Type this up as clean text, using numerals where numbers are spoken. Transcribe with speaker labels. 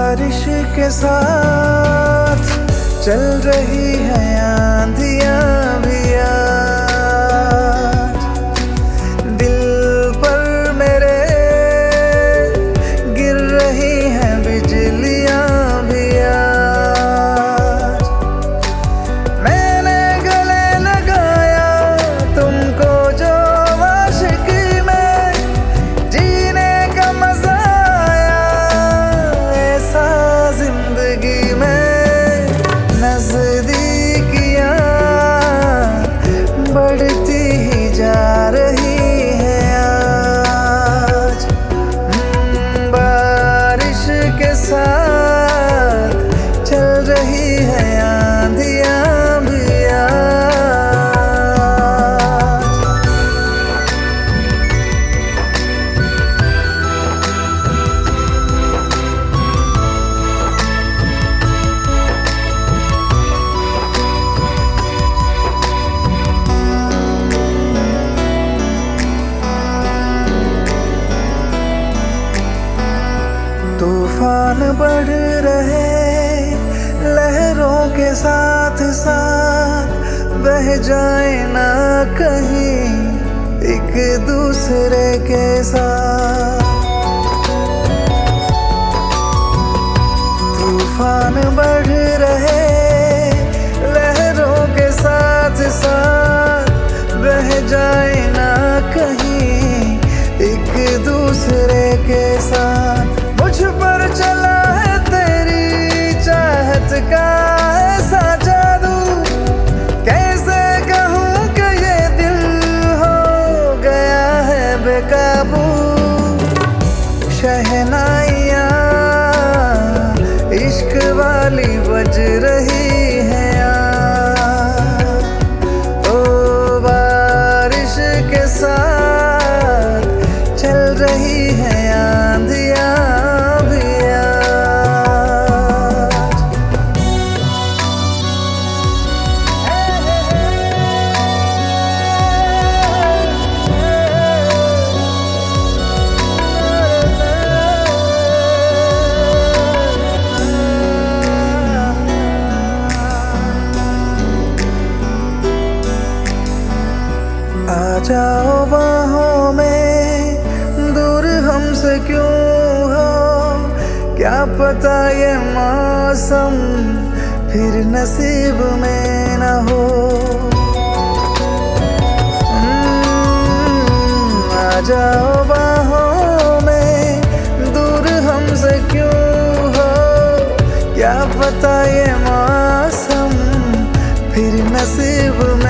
Speaker 1: बारिश के साथ चल रही है आंधियां भी आज, दिल पर मेरे गिर रही हैं बिजलियां भी आज। मैंने गले लगाया तुमको जो आशिकी में, जीने का मजा आया ऐसा जिंदगी में। नजदीकियां बढ़ती ही जा रही है आज, बारिश के साथ चल रही है आंधियां भी आज। तूफान बढ़ रहे लहरों के साथ साथ, बह जाए ना कहीं एक दूसरे के साथ। तूफान बढ़ रहे लहरों के साथ साथ, बह जाए ना कहीं एक दूसरे के साथ। मुझ पर चला है तेरी चाहत का ऐसा जादू, कैसे कहूँ कि ये दिल हो गया है बेकाबू। शहनाइयाँ इश्क वाली बज रही हैं आज, ओ बारिश के साथ चल रही हैं आंधियाँ भी आज। आ जाओ बाहों में, दूर हमसे क्यों हो, क्या पता ये मौसम फिर नसीब में न हो। आ जाओ बाहों में, दूर हमसे क्यों हो, क्या पता ये मौसम फिर नसीब में